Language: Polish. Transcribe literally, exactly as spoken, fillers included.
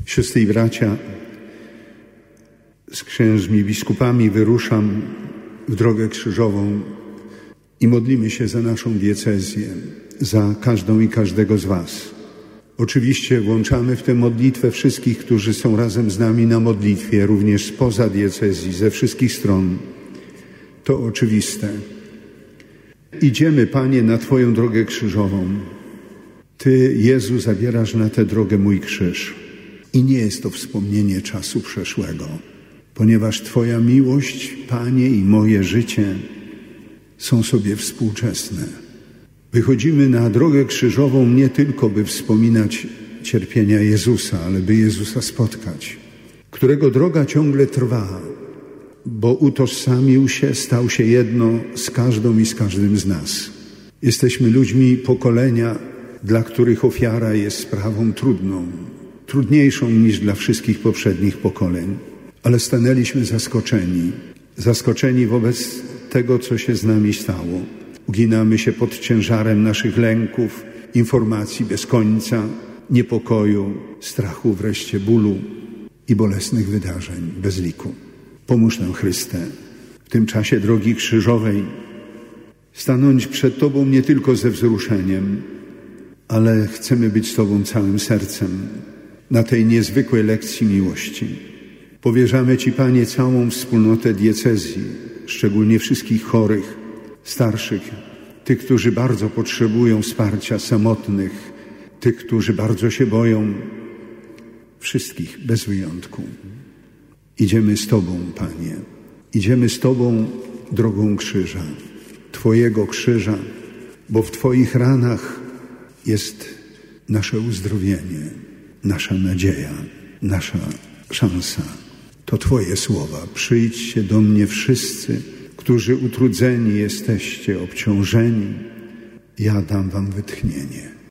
Siostry i bracia, z księżmi biskupami wyruszam w drogę krzyżową i modlimy się za naszą diecezję, za każdą i każdego z was. Oczywiście włączamy w tę modlitwę wszystkich, którzy są razem z nami na modlitwie, również spoza diecezji, ze wszystkich stron. To oczywiste. Idziemy, Panie, na Twoją drogę krzyżową. Ty, Jezu, zabierasz na tę drogę mój krzyż. I nie jest to wspomnienie czasu przeszłego, ponieważ Twoja miłość, Panie, i moje życie są sobie współczesne. Wychodzimy na drogę krzyżową nie tylko, by wspominać cierpienia Jezusa, ale by Jezusa spotkać, którego droga ciągle trwa, bo utożsamił się, stał się jedno z każdą i z każdym z nas. Jesteśmy ludźmi pokolenia, dla których ofiara jest sprawą trudną, trudniejszą niż dla wszystkich poprzednich pokoleń, ale stanęliśmy zaskoczeni, zaskoczeni wobec tego, co się z nami stało. Uginamy się pod ciężarem naszych lęków, informacji bez końca, niepokoju, strachu, wreszcie bólu i bolesnych wydarzeń bez liku. Pomóż nam, Chryste, w tym czasie drogi krzyżowej stanąć przed Tobą nie tylko ze wzruszeniem, ale chcemy być z Tobą całym sercem na tej niezwykłej lekcji miłości. Powierzamy Ci, Panie, całą wspólnotę diecezji, szczególnie wszystkich chorych, starszych, tych, którzy bardzo potrzebują wsparcia, samotnych, tych, którzy bardzo się boją, wszystkich bez wyjątku. Idziemy z Tobą, Panie, idziemy z Tobą drogą krzyża, Twojego krzyża, bo w Twoich ranach jest nasze uzdrowienie, nasza nadzieja, nasza szansa. To Twoje słowa. Przyjdźcie do mnie wszyscy, którzy utrudzeni jesteście, obciążeni. Ja dam wam wytchnienie.